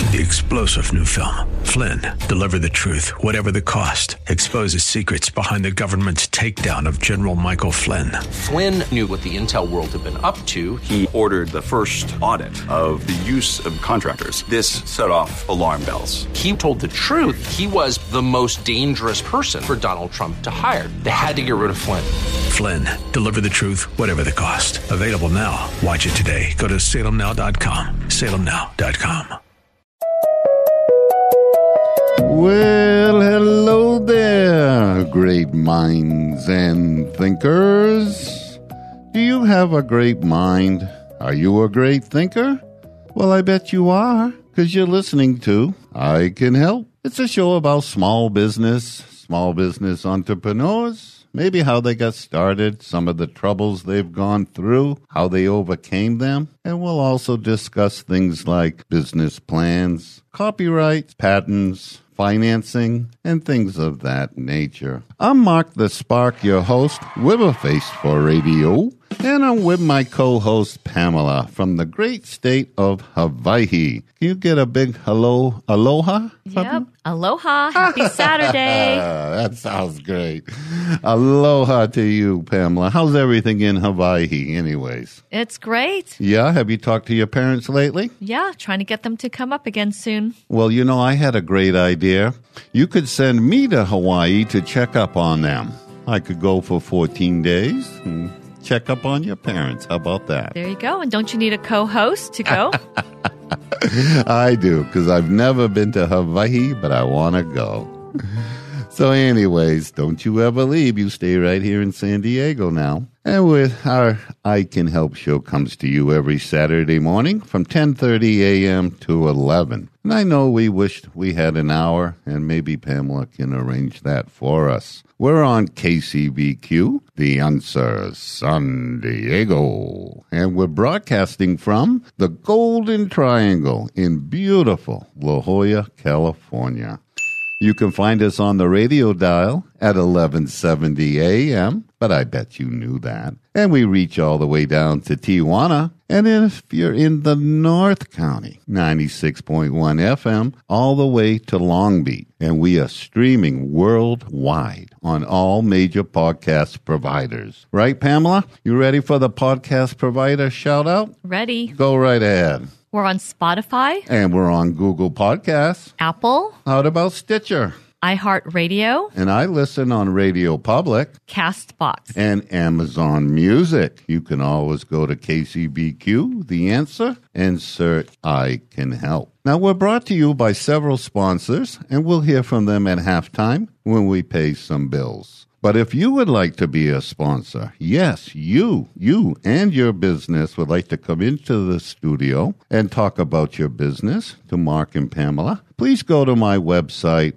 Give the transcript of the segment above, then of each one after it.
the explosive new film, Flynn, Deliver the Truth, Whatever the Cost, exposes secrets behind the government's takedown of General Michael Flynn. Flynn knew what the intel world had been up to. He ordered the first audit of the use of contractors. This set off alarm bells. He told the truth. He was the most dangerous person for Donald Trump to hire. They had to get rid of Flynn. Flynn, Deliver the Truth, Whatever the Cost. Available now. Watch it today. Go to salemnow.com. salemnow.com. Well, hello there, great minds and thinkers. Do you have a great mind? Are you a great thinker? Well, I bet you are, because you're listening to I Can Help. It's a show about small business entrepreneurs, maybe how they got started, some of the troubles they've gone through, how they overcame them, and we'll also discuss things like business plans, copyrights, patents, financing, and things of that nature. I'm Mark the Spark, your host, with a face for radio, and I'm with my co-host, Pamela, from the great state of Hawaii. Can you get a big hello, aloha? Yep. Aloha. Happy Saturday. That sounds great. Aloha to you, Pamela. How's everything in Hawaii anyways? It's great. Yeah? Have you talked to your parents lately? Yeah, trying to get them to come up again soon. Well, you know, I had a great idea. You could send me to Hawaii to check up on them. I could go for 14 days and check up on your parents. How about that? There you go. And don't you need a co-host to go? I do, because I've never been to Hawaii, but I want to go. So anyways, don't you ever leave. You stay right here in San Diego now. And with our I Can Help show comes to you every Saturday morning from 10:30 a.m. to 11. And I know we wished we had an hour, and maybe Pamela can arrange that for us. We're on KCBQ, The Answer San Diego. And we're broadcasting from the Golden Triangle in beautiful La Jolla, California. You can find us on the radio dial at 1170 a.m., but I bet you knew that. And we reach all the way down to Tijuana. And if you're in the North County, 96.1 FM, all the way to Long Beach. And we are streaming worldwide on all major podcast providers. Right, Pamela? You ready for the podcast provider shout out? Ready. Go right ahead. We're on Spotify. And we're on Google Podcasts. Apple. How about Stitcher? iHeartRadio. And I listen on Radio Public. CastBox. And Amazon Music. You can always go to KCBQ, The Answer, and search I Can Help. Now, we're brought to you by several sponsors, and we'll hear from them at halftime when we pay some bills. But if you would like to be a sponsor, yes, you and your business would like to come into the studio and talk about your business to Mark and Pamela, please go to my website,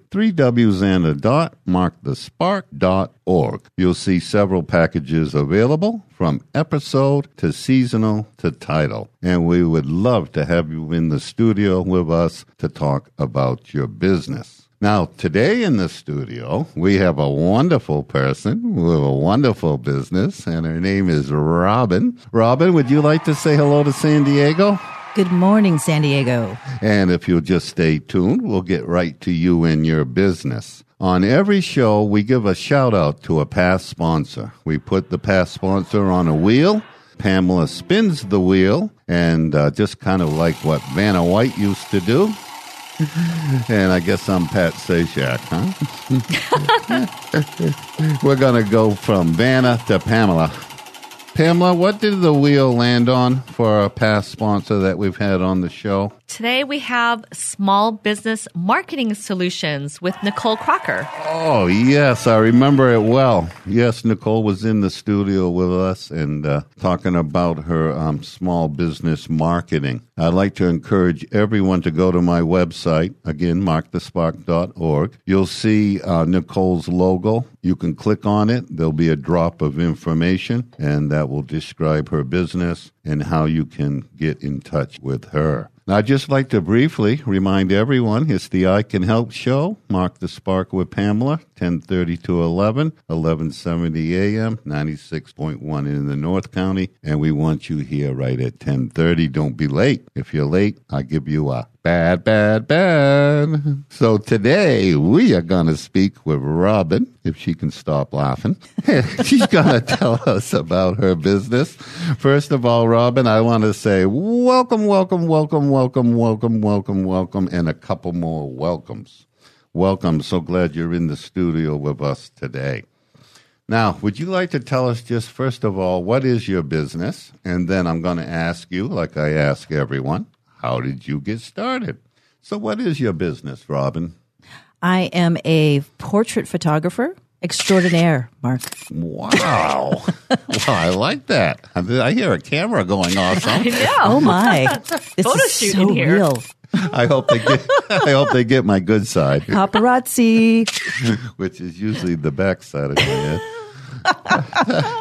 3wxander.markthespark.org. You'll see several packages available from episode to seasonal to title. And we would love to have you in the studio with us to talk about your business. Now, today in the studio, we have a wonderful person with a wonderful business, and her name is Robin. Robin, would you like to say hello to San Diego? Good morning, San Diego. And if you'll just stay tuned, we'll get right to you and your business. On every show, we give a shout-out to a past sponsor. We put the past sponsor on a wheel. Pamela spins the wheel, and just kind of like what Vanna White used to do. And I guess I'm Pat Sajak, huh? We're going to go from Vanna to Pamela. Pamela, what did the wheel land on for a past sponsor that we've had on the show? Today we have Small Business Marketing Solutions with Nicole Crocker. Oh, yes, I remember it well. Yes, Nicole was in the studio with us and talking about her small business marketing. I'd like to encourage everyone to go to my website, again, markthespark.org. You'll see Nicole's logo. You can click on it. There'll be a drop of information, and that will describe her business and how you can get in touch with her. Now, I'd just like to briefly remind everyone, it's the I Can Help show, Mark the Spark with Pamela, 10:30 to 11, 1170 a.m., 96.1 in the North County, and we want you here right at 10:30. Don't be late. If you're late, I give you a Bad, bad, bad. So today we are going to speak with Robin, if she can stop laughing. She's going to tell us about her business. First of all, Robin, I want to say welcome, welcome, welcome, welcome, welcome, welcome, welcome, and a couple more welcomes. Welcome. So glad you're in the studio with us today. Now, would you like to tell us just first of all, what is your business? And then I'm going to ask you, like I ask everyone, how did you get started? So what is your business, Robin? I am a portrait photographer extraordinaire, Mark. Wow. Well, I like that. I hear a camera going off. I know. Oh, my. This Photo is shoot so in here. real. I hope they get my good side, Paparazzi. which is usually the back side of my head.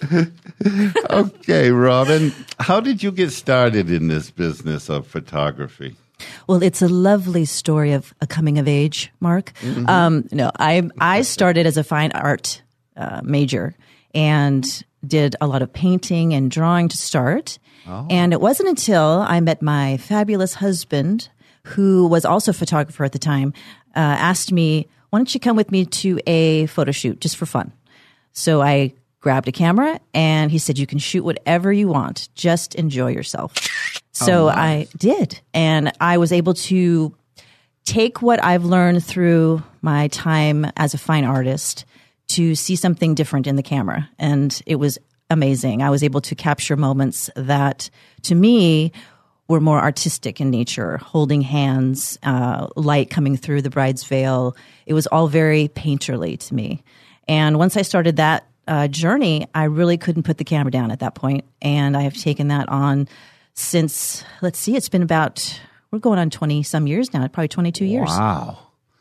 Okay, Robin, how did you get started in this business of photography? Well, it's a lovely story of a coming of age, Mark. No, I started as a fine art major and did a lot of painting and drawing to start. Oh. And it wasn't until I met my fabulous husband, who was also a photographer at the time, asked me, why don't you come with me to a photo shoot just for fun? So I grabbed a camera and he said, you can shoot whatever you want. Just enjoy yourself. So nice. I did. And I was able to take what I've learned through my time as a fine artist to see something different in the camera. And it was amazing. I was able to capture moments that, to me, were more artistic in nature, holding hands, light coming through the bride's veil. It was all very painterly to me. And once I started that journey, I really couldn't put the camera down at that point. And I have taken that on since, it's been about, we're going on 20-some years now, probably 22 years. Wow.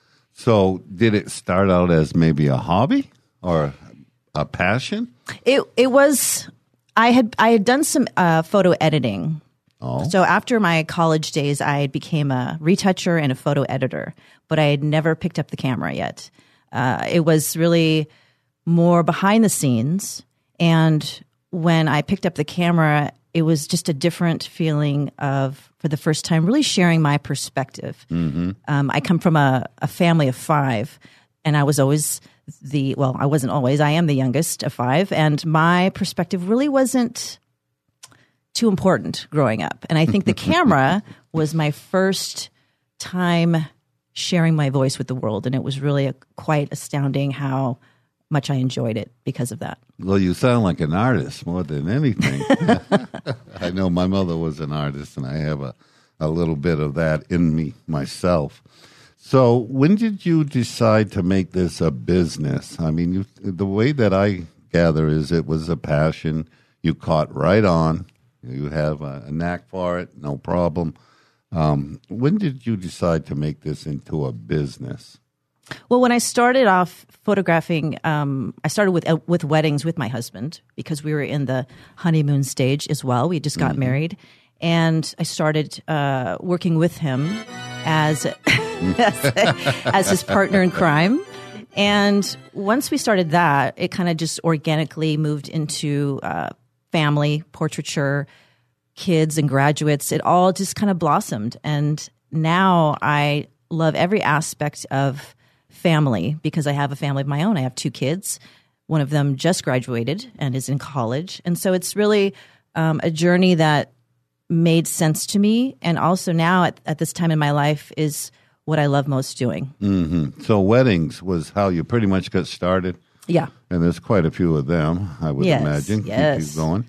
So did it start out as maybe a hobby or a passion? It was, I had done some photo editing. Oh. So after my college days, I became a retoucher and a photo editor, but I had never picked up the camera yet. It was really more behind the scenes. And when I picked up the camera, it was just a different feeling of, for the first time, really sharing my perspective. Mm-hmm. I come from a family of 5, and I was always I wasn't always, I am the youngest of 5, and my perspective really wasn't too important growing up. And I think the camera was my first time sharing my voice with the world, and it was really quite astounding how much I enjoyed it because of that. Well, you sound like an artist more than anything. I know my mother was an artist, and I have a little bit of that in me myself. So when did you decide to make this a business? I mean, the way that I gather is it was a passion. You caught right on. You have a knack for it, no problem. When did you decide to make this into a business? Well, when I started off photographing, I started with weddings with my husband because we were in the honeymoon stage as well. We just got married. And I started working with him as his partner in crime. And once we started that, it kind of just organically moved into family, portraiture, kids and graduates. It all just kind of blossomed. And now I love every aspect of family because I have a family of my own. I have 2 kids. One of them just graduated and is in college. And so it's really a journey that made sense to me. And also now at this time in my life is what I love most doing. Mm-hmm. So weddings was how you pretty much got started? Yeah. And there's quite a few of them, I would imagine. Yes. Keep going.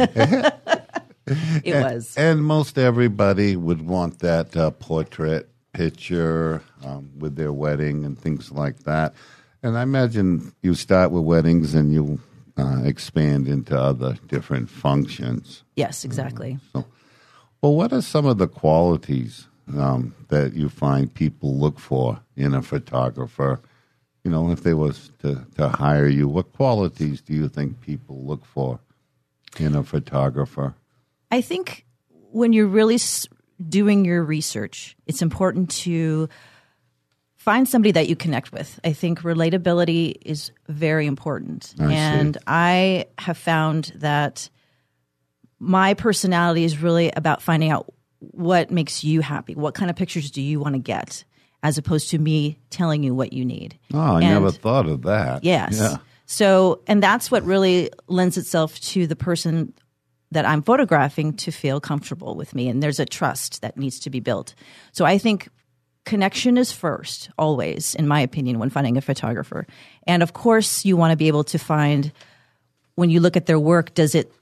It was. And most everybody would want that portrait picture with their wedding and things like that. And I imagine you start with weddings and you expand into other different functions. Yes, exactly. Well, what are some of the qualities that you find people look for in a photographer? You know, if they was to hire you, what qualities do you think people look for in a photographer? I think when you're really doing your research, it's important to find somebody that you connect with. I think relatability is very important. I have found that my personality is really about finding out what makes you happy? What kind of pictures do you want to get, as opposed to me telling you what you need? Oh, I never thought of that. Yes. Yeah. So, and that's what really lends itself to the person that I'm photographing to feel comfortable with me. And there's a trust that needs to be built. So I think connection is first, always, in my opinion, when finding a photographer. And of course, you want to be able to find, when you look at their work, does it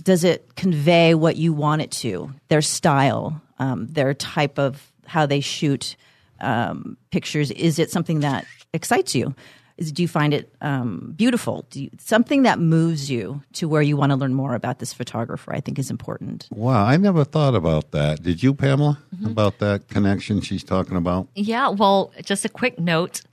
convey what you want it to? Their style, their type of how they shoot pictures. Is it something that excites you? Do you find it beautiful? Something that moves you to where you want to learn more about this photographer, I think, is important. Wow, I never thought about that. Did you, Pamela, about that connection she's talking about? Yeah, well, just a quick note.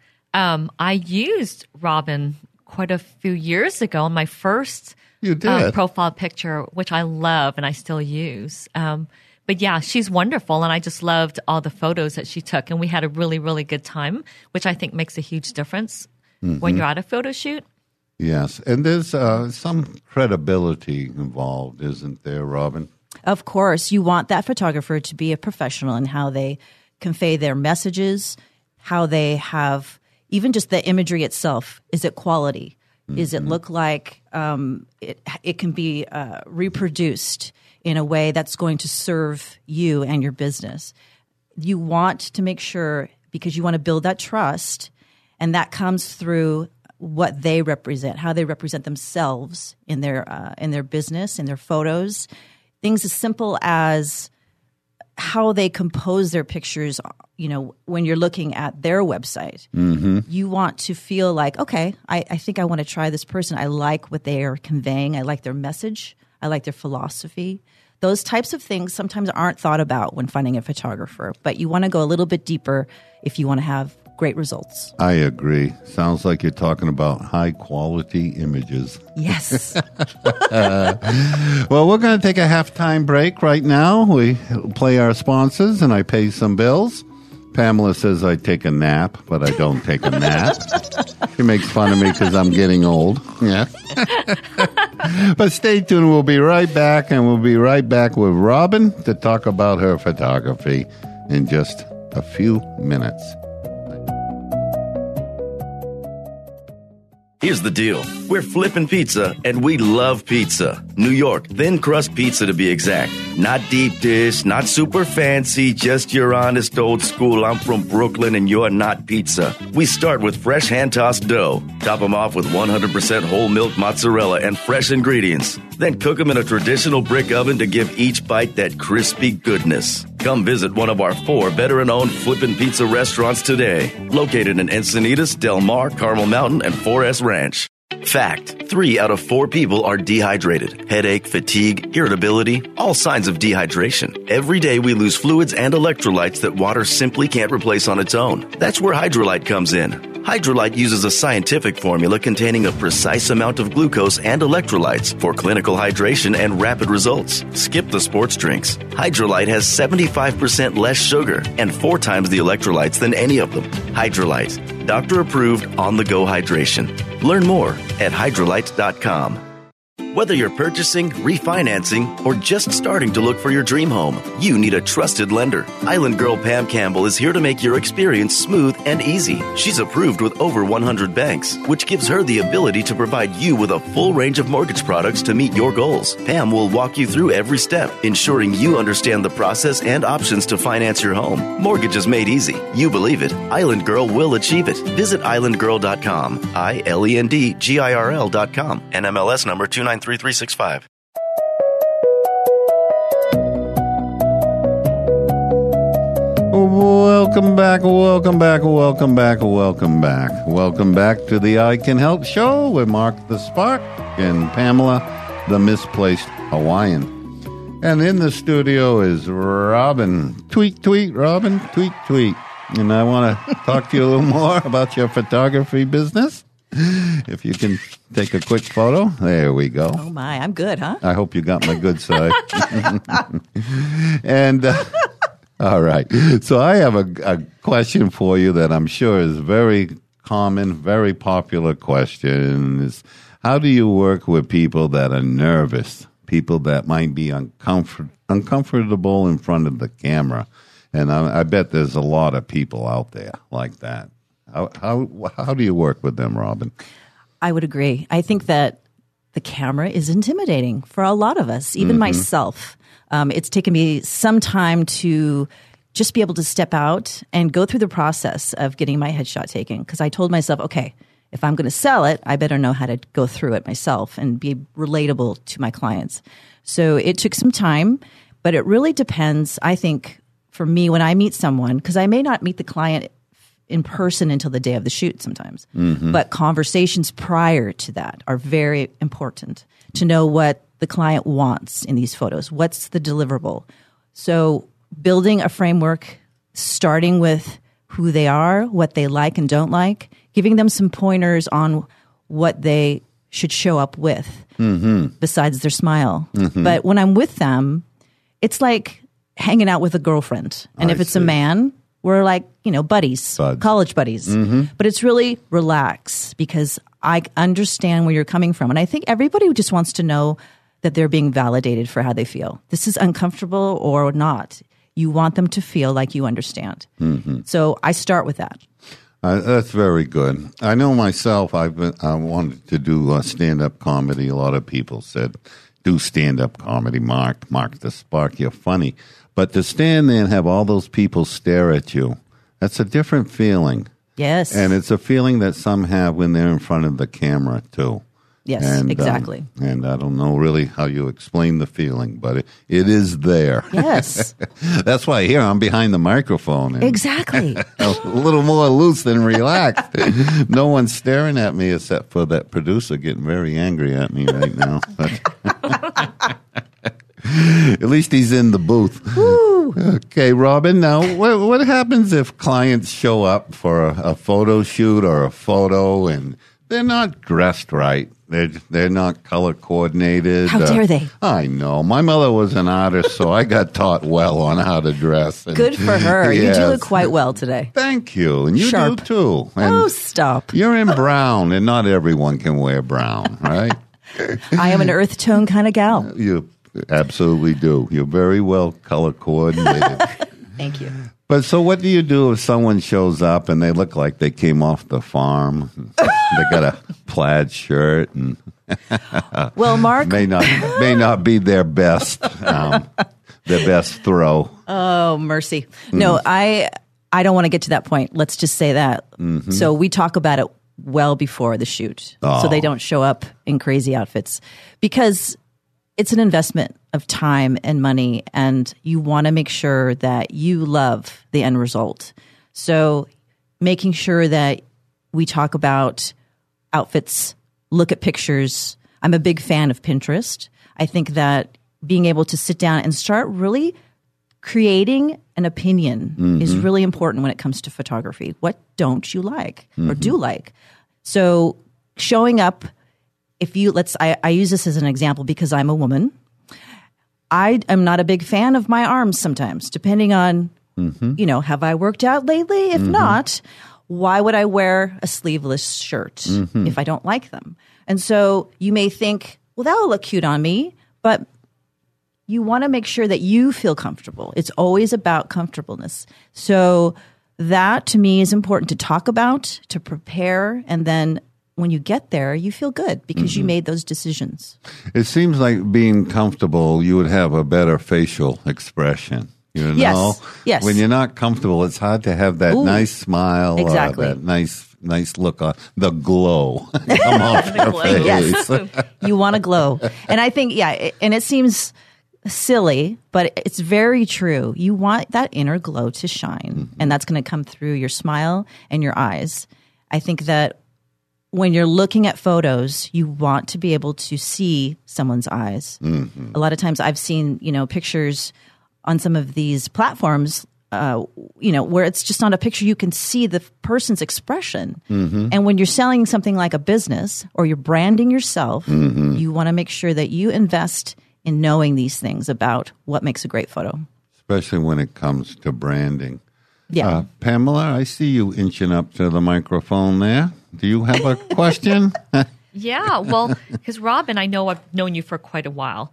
I used Robin quite a few years ago on my first profile picture, which I love and I still use. But yeah, she's wonderful, and I just loved all the photos that she took, and we had a really, really good time, which I think makes a huge difference when you're at a photo shoot. Yes, and there's some credibility involved, isn't there, Robin? Of course, you want that photographer to be a professional in how they convey their messages, how they have, even just the imagery itself. Is it quality? Does it look like it can be reproduced in a way that's going to serve you and your business? You want to make sure, because you want to build that trust, and that comes through what they represent, how they represent themselves in their business, in their photos. Things as simple as how they compose their pictures. When you're looking at their website, you want to feel like, okay, I think I want to try this person. I like what they are conveying. I like their message. I like their philosophy. Those types of things sometimes aren't thought about when finding a photographer, but you want to go a little bit deeper if you want to have great results. I agree. Sounds like you're talking about high-quality images. Yes. Well, we're going to take a halftime break right now. We play our sponsors, and I pay some bills. Pamela says I take a nap, but I don't take a nap. She makes fun of me because I'm getting old. Yeah. But stay tuned. We'll be right back, and we'll be right back with Robin to talk about her photography in just a few minutes. Here's the deal. We're Flippin' Pizza, and we love pizza. New York, thin crust pizza to be exact. Not deep dish, not super fancy, just your honest old school, I'm from Brooklyn and you're not pizza. We start with fresh hand-tossed dough. Top them off with 100% whole milk mozzarella and fresh ingredients. Then cook them in a traditional brick oven to give each bite that crispy goodness. Come visit one of our 4 veteran-owned Flippin' Pizza restaurants today. Located in Encinitas, Del Mar, Carmel Mountain, and 4S Ranch. Fact: 3 out of 4 people are dehydrated. Headache, fatigue, irritability, all signs of dehydration. Every day we lose fluids and electrolytes that water simply can't replace on its own. That's where Hydrolyte comes in. Hydrolyte uses a scientific formula containing a precise amount of glucose and electrolytes for clinical hydration and rapid results. Skip the sports drinks. Hydrolyte has 75% less sugar and 4 times the electrolytes than any of them. Hydrolyte, doctor-approved, on-the-go hydration. Learn more at Hydrolyte.com. Whether you're purchasing, refinancing, or just starting to look for your dream home, you need a trusted lender. Island Girl Pam Campbell is here to make your experience smooth and easy. She's approved with over 100 banks, which gives her the ability to provide you with a full range of mortgage products to meet your goals. Pam will walk you through every step, ensuring you understand the process and options to finance your home. Mortgage is made easy. You believe it. Island Girl will achieve it. Visit islandgirl.com. ILENDGIRL.com. NMLS number 293365. Welcome back to the I Can Help show with Mark the Spark and Pamela the Misplaced Hawaiian. And in the studio is Robin. Tweet, Robin. Tweet. And I want to talk to you a little more about your photography business. If you can take a quick photo. There we go. Oh, my. I'm good, huh? I hope you got my good side. And, all right. So I have a question for you that I'm sure is very common, very popular question. Is how do you work with people that are nervous? people that might be uncomfortable in front of the camera. And I bet there's a lot of people out there like that. How do you work with them, Robin? I would agree. I think that the camera is intimidating for a lot of us, even myself. It's taken me some time to just be able to step out and go through the process of getting my headshot taken. Because I told myself, okay, if I'm going to sell it, I better know how to go through it myself and be relatable to my clients. So it took some time, but it really depends, I think, for me, when I meet someone, because I may not meet the client in person until the day of the shoot sometimes, but conversations prior to that are very important to know what the client wants in these photos. What's the deliverable? So building a framework, starting with who they are, what they like and don't like, giving them some pointers on what they should show up with besides their smile. But when I'm with them, it's like hanging out with a girlfriend. And if it's a man, we're like, buddies, college buddies. But it's really relax because I understand where you're coming from. And I think everybody just wants to know that they're being validated for how they feel. This is uncomfortable or not. You want them to feel like you understand. So I start with that. That's very good. I know myself, I wanted to do stand-up comedy. A lot of people said, do stand-up comedy, Mark the Spark, you're funny. But to stand there and have all those people stare at you, that's a different feeling. Yes. And it's a feeling that some have when they're in front of the camera, too. Yes, exactly. And I don't know really how you explain the feeling, but it is there. Yes. That's why here I'm behind the microphone. And exactly. a little more loose than relaxed. No one's staring at me except for that producer getting very angry at me right now. At least he's in the booth. Woo. Okay, Robin, now what happens if clients show up for a photo shoot or a photo and they're not dressed right? They're not color coordinated. How dare they? I know. My mother was an artist, so I got taught well on how to dress. And, good for her. Yes. You do look quite well today. Thank you. And you Sharp. do too. And stop. You're in brown, and not everyone can wear brown, right? I am an earth tone kind of gal. You absolutely do. You're very well color coordinated. Thank you. But so what do you do if someone shows up and they look like they came off the farm? They got a plaid shirt and well, Mark may not be their best throw. Oh, mercy. No, I don't want to get to that point. Let's just say that. So we talk about it well before the shoot. So they don't show up in crazy outfits because it's an investment of time and money, and you want to make sure that you love the end result. So making sure that we talk about outfits, look at pictures. I'm a big fan of Pinterest. I think that being able to sit down and start really creating an opinion is really important when it comes to photography. What don't you like or do like? So showing up, I use this as an example because I'm a woman. I am not a big fan of my arms sometimes, depending on, have I worked out lately? If not, why would I wear a sleeveless shirt if I don't like them? And so you may think, well, that will look cute on me, but you want to make sure that you feel comfortable. It's always about comfortableness. So that to me is important to talk about, to prepare, and then when you get there, you feel good because you made those decisions. It seems like being comfortable, you would have a better facial expression. You know? Yes. When you're not comfortable, it's hard to have that nice smile, exactly. That nice look on the glow. Come off your face. Yes. You want to glow. And I think, and it seems silly, but it's very true. You want that inner glow to shine, and that's going to come through your smile and your eyes. I think that when you're looking at photos, you want to be able to see someone's eyes. A lot of times I've seen, pictures on some of these platforms, where it's just not a picture. You can see the person's expression. And when you're selling something like a business or you're branding yourself, you want to make sure that you invest in knowing these things about what makes a great photo. Especially when it comes to branding. Yeah. Pamela, I see you inching up to the microphone there. Do you have a question? Yeah, well, because Robin, I know I've known you for quite a while.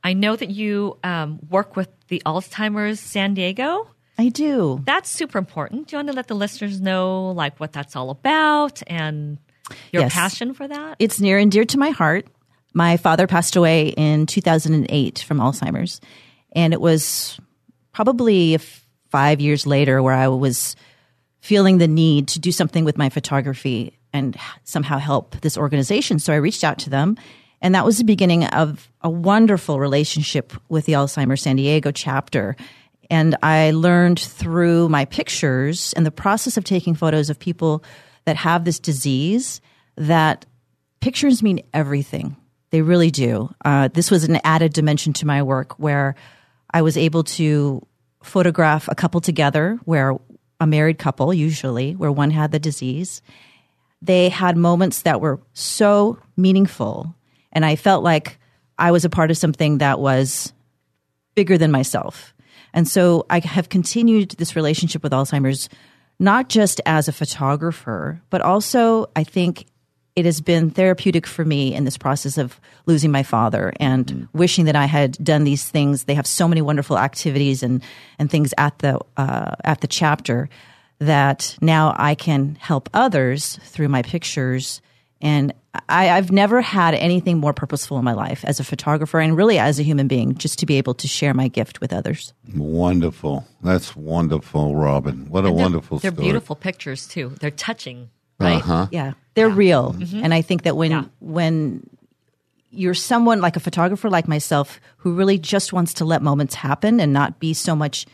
I know that you work with the Alzheimer's San Diego. I do. That's super important. Do you want to let the listeners know like what that's all about and your passion for that? It's near and dear to my heart. My father passed away in 2008 from Alzheimer's, and it was probably 5 years later where I was feeling the need to do something with my photography and somehow help this organization. So I reached out to them, and that was the beginning of a wonderful relationship with the Alzheimer's San Diego chapter. And I learned through my pictures and the process of taking photos of people that have this disease that pictures mean everything. They really do. This was an added dimension to my work where I was able to photograph a couple together, where a married couple usually, where one had the disease. They had moments that were so meaningful, and I felt like I was a part of something that was bigger than myself. And so I have continued this relationship with Alzheimer's, not just as a photographer, but also I think it has been therapeutic for me in this process of losing my father and wishing that I had done these things. They have so many wonderful activities and things at the chapter that now I can help others through my pictures. And I've never had anything more purposeful in my life as a photographer and really as a human being, just to be able to share my gift with others. Wonderful. That's wonderful, Robin. What a wonderful story. They're beautiful pictures, too. They're touching, right? Uh-huh. Yeah, they're real. Mm-hmm. And I think that when you're someone like a photographer like myself who really just wants to let moments happen and not be so much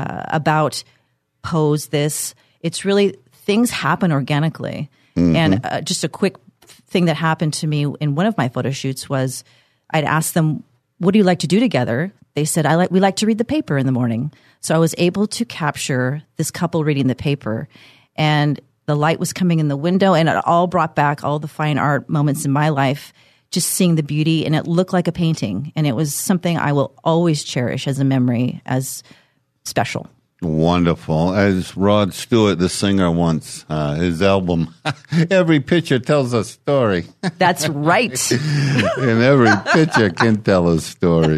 about pose this, it's really things happen organically. Mm-hmm. And just a quick thing that happened to me in one of my photo shoots was I'd asked them, what do you like to do together? They said, we like to read the paper in the morning. So I was able to capture this couple reading the paper, and the light was coming in the window, and it all brought back all the fine art moments in my life, just seeing the beauty, and it looked like a painting. And it was something I will always cherish as a memory, as special. Wonderful. As Rod Stewart, the singer, once, his album, every picture tells a story. That's right. And every picture can tell a story.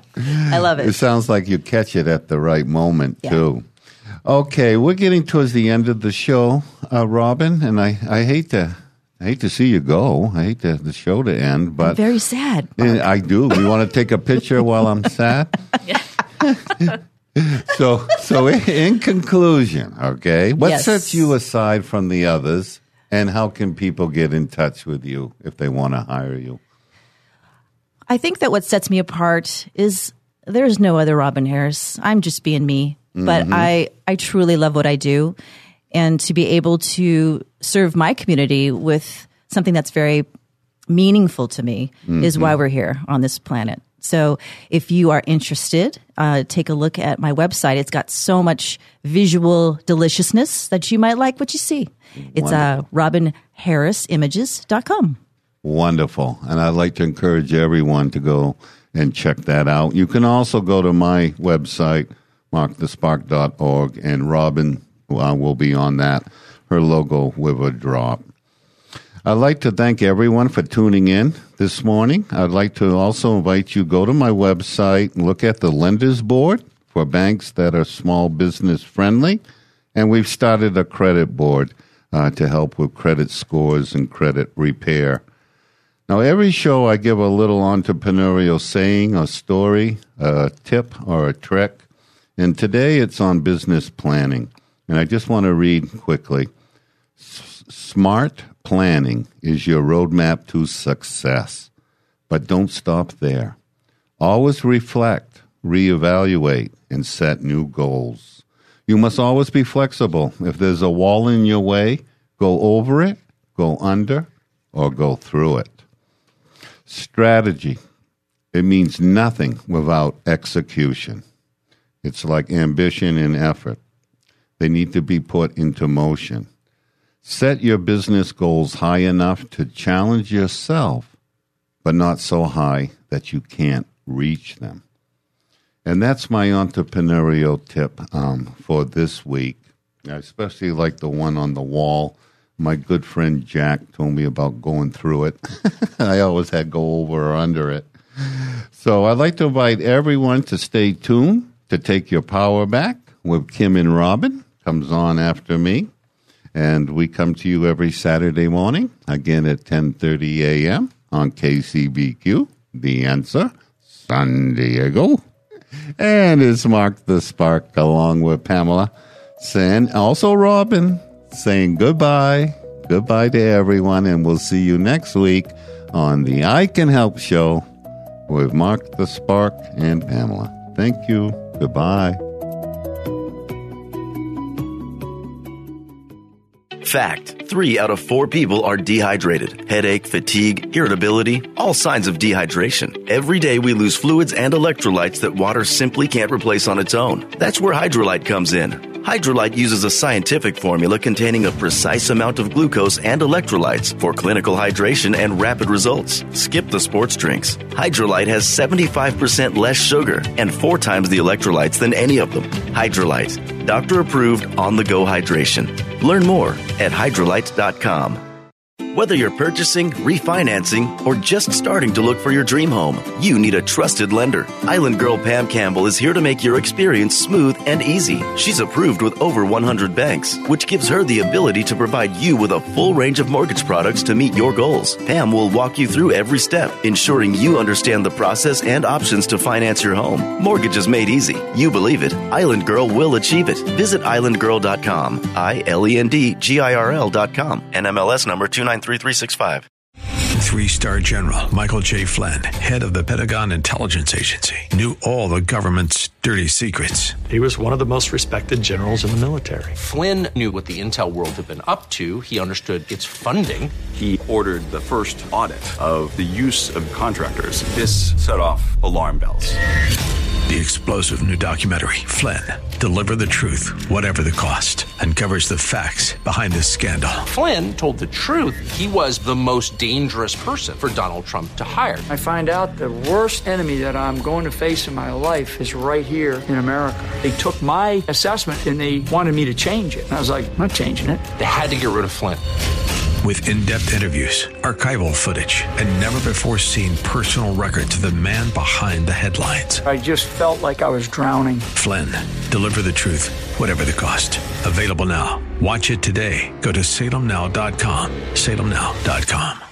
I love it. It sounds like you catch it at the right moment, too. Okay, we're getting towards the end of the show, Robin, and I hate to see you go. I hate the show to end, but I'm very sad. I do. You want to take a picture while I'm sad? So in conclusion, okay, what sets you aside from the others, and how can people get in touch with you if they want to hire you? I think that what sets me apart is there's no other Robin Harris. I'm just being me. Mm-hmm. But I truly love what I do. And to be able to serve my community with something that's very meaningful to me is why we're here on this planet. So if you are interested, take a look at my website. It's got so much visual deliciousness that you might like what you see. It's RobinHarrisImages.com. Wonderful. And I'd like to encourage everyone to go and check that out. You can also go to my website, markthespark.org, and Robin will be on that, her logo with a drop. I'd like to thank everyone for tuning in this morning. I'd like to also invite you to go to my website and look at the Lenders Board for banks that are small business friendly. And we've started a credit board to help with credit scores and credit repair. Now, every show I give a little entrepreneurial saying, a story, a tip, or a trick. And today it's on business planning. And I just want to read quickly. Smart planning is your roadmap to success. But don't stop there. Always reflect, reevaluate, and set new goals. You must always be flexible. If there's a wall in your way, go over it, go under, or go through it. Strategy. It means nothing without execution. It's like ambition and effort. They need to be put into motion. Set your business goals high enough to challenge yourself, but not so high that you can't reach them. And that's my entrepreneurial tip for this week. I especially like the one on the wall. My good friend Jack told me about going through it. I always had go over or under it. So I'd like to invite everyone to stay tuned to Take Your Power Back with Kim and Robin. Comes on after me. And we come to you every Saturday morning, again at 10:30 a.m. on KCBQ, The Answer, San Diego. And it's Mark the Spark along with Pamela, and also Robin, saying goodbye. Goodbye to everyone, and we'll see you next week on the I Can Help Show with Mark the Spark and Pamela. Thank you. Goodbye. Fact: 3 out of 4 people are dehydrated. Headache, fatigue, irritability, all signs of dehydration. Every day we lose fluids and electrolytes that water simply can't replace on its own. That's where Hydrolyte comes in. Hydrolyte uses a scientific formula containing a precise amount of glucose and electrolytes for clinical hydration and rapid results. Skip the sports drinks. Hydrolyte has 75% less sugar and 4 times the electrolytes than any of them. Hydrolyte, doctor-approved on-the-go hydration. Learn more at Hydrolyte.com. Whether you're purchasing, refinancing, or just starting to look for your dream home, you need a trusted lender. Island Girl Pam Campbell is here to make your experience smooth and easy. She's approved with over 100 banks, which gives her the ability to provide you with a full range of mortgage products to meet your goals. Pam will walk you through every step, ensuring you understand the process and options to finance your home. Mortgage is made easy. You believe it. Island Girl will achieve it. Visit islandgirl.com, ILENDGIRL.com, NMLS number 293365. 3-star General Michael J. Flynn, head of the Pentagon Intelligence Agency, knew all the government's dirty secrets. He was one of the most respected generals in the military. Flynn knew what the intel world had been up to. He understood its funding. He ordered the first audit of the use of contractors. This set off alarm bells. The explosive new documentary, Flynn, Deliver the Truth, Whatever the Cost, uncovers the facts behind this scandal. Flynn told the truth. He was the most dangerous person for Donald Trump to hire. I find out the worst enemy that I'm going to face in my life is right here in America. They took my assessment and they wanted me to change it. And I was like, I'm not changing it. They had to get rid of Flynn. With in-depth interviews, archival footage, and never-before-seen personal records of the man behind the headlines. I just felt like I was drowning. Flynn, Deliver the Truth, Whatever the Cost. Available now. Watch it today. Go to salemnow.com. salemnow.com.